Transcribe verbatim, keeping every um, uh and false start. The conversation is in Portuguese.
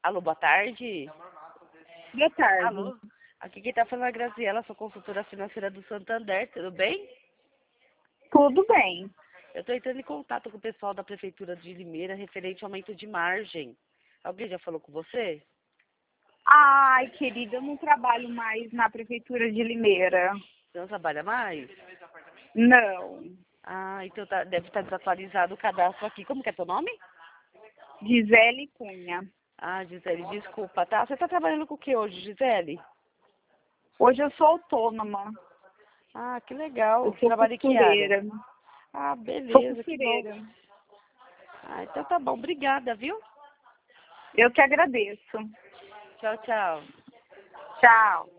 Alô, boa tarde. Boa tarde. Alô, aqui quem tá falando é a Graziela, sou consultora financeira do Santander, tudo bem? Tudo bem. Eu tô entrando em contato com o pessoal da Prefeitura de Limeira referente ao aumento de margem. Alguém já falou com você? Ai, querida, eu não trabalho mais na Prefeitura de Limeira. Você não trabalha mais? Não. Ah, então tá, deve estar desatualizado o cadastro aqui. Como que é teu nome? Gisele Cunha. Ah, Gisele, desculpa, tá? Você tá trabalhando com o que hoje, Gisele? Hoje eu sou autônoma. Ah, que legal. Eu Você sou trabalha em que área? costureira. Ah, Sou beleza, que bom. costureira. Ah, então tá bom. Obrigada, viu? Eu que agradeço. Tchau, tchau. Tchau.